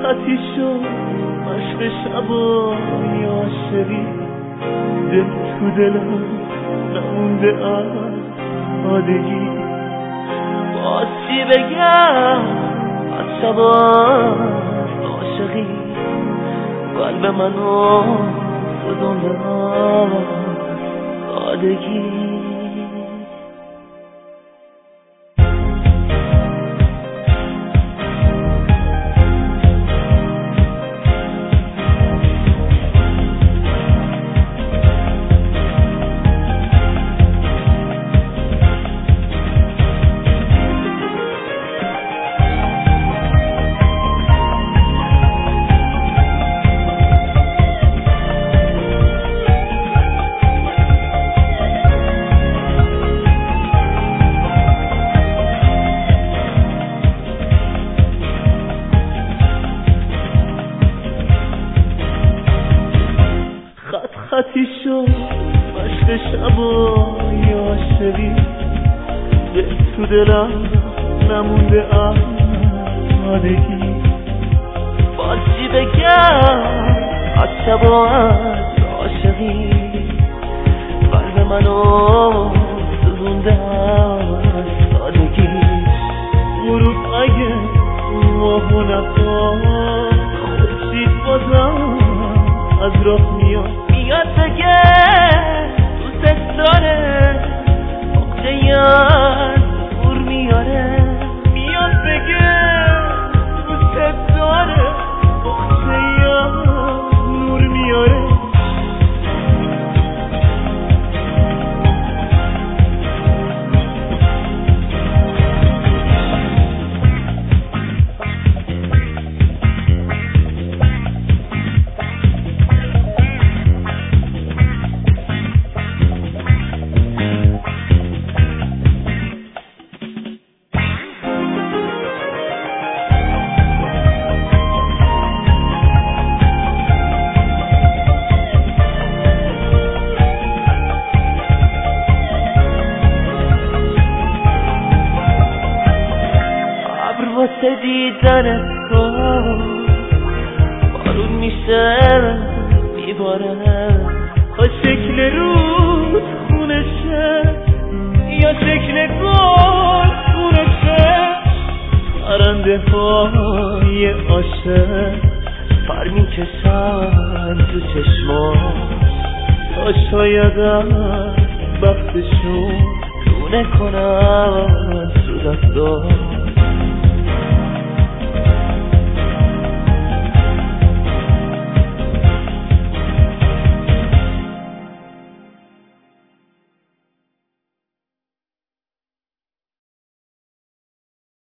خطی شد مشق شبای عاشقی، دل تو دلم نمونده از سادگی. باز چی بگم از شبای عاشقی، قلب منو سوزونده از سادگی. خطی شد مشق شبای عاشقی، دل تو دلم نمونده از سادگی. باز چی بگم از شبای عاشقی، قلب منو سوزونده از سادگی. غروب اگه ماهو نخواد، خورشید بازم از راه میاد دیگه. دوست داره عقده یاد نور میاره، میاد بگه دوست داره عقده یاد نور میاره. واسه دیدن تو بارون میشه میباره، ها شکل رود خونشه یا شکل گل خونشه. پرنده های عاشق پر میکشن تو چشماش، تا شاید از بختشون دونه کنن تو دستاش.